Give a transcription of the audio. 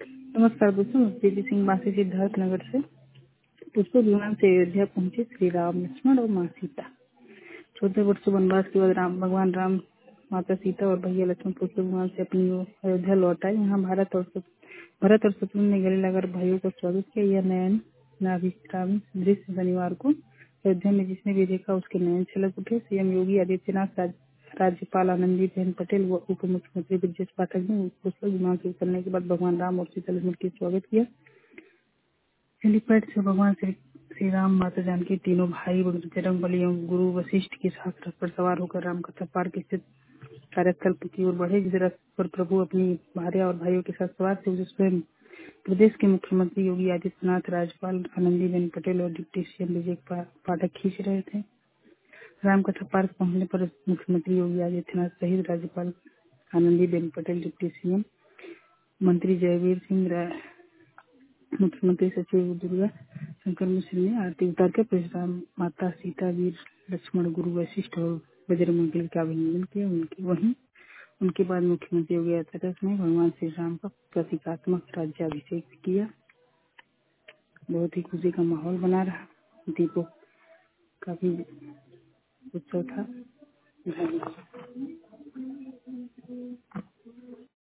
नमस्कार दोस्तों, तेजी सिंह बासी सिद्धार्थ नगर से पुष्प विमान से अयोध्या पहुंचे श्री राम, लक्ष्मण और माँ सीता। 14 वर्ष वनवास के बाद भगवान राम, माता सीता और भैया लक्ष्मण पुष्प विमान से अपनी अयोध्या लौट आए। यहाँ भरत और शत्रुघ्न ने गले लगाकर भाइयों का स्वागत किया। यह नयन नाभिश्रावी दृश्य शनिवार को अयोध्या में जिसने भी देखा उसके नयन छलक उठे। सीएम योगी आदित्यनाथ, राज्यपाल आनंदीबेन पटेल व उप मुख्यमंत्री ब्रजेश पाठक ने पुष्प विमान से उतरने के बाद भगवान राम और सीता लक्ष्मण का स्वागत किया। हेलीपैड से भगवान श्री राम, माता जानकी, तीनों भाई बजरंगबली एवं गुरु वशिष्ठ के साथ रथ पर सवार होकर रामकथा पार्क स्थित कार्यस्थल की ओर बढ़े। जिस रथ पर प्रभु अपनी भार्या और भाइयों के साथ सवार थे उसे स्वयं प्रदेश के मुख्यमंत्री योगी आदित्यनाथ, राज्यपाल आनंदीबेन पटेल और डिप्टी सीएम ब्रजेश पाठक खींच रहे थे। रामकथा पार्क पहुंचने पर मुख्यमंत्री योगी आदित्यनाथ सहित राज्यपाल आनंदीबेन पटेल, डिप्टी सीएम, मंत्री जयवीर सिंह, मुख्यमंत्री सचिव दुर्गा शंकर मिश्र ने आरती उतार कर परशुराम, माता सीता, वीर लक्ष्मण, गुरु वशिष्ठ और बजरंगबली का अभिनंदन किया। उनके बाद मुख्यमंत्री योगी आदित्यनाथ ने भगवान श्री राम का प्रतीकात्मक राज्याभिषेक किया। बहुत ही खुशी का माहौल बना रहा। दीपों का भी उत्सव था। धन्यवाद।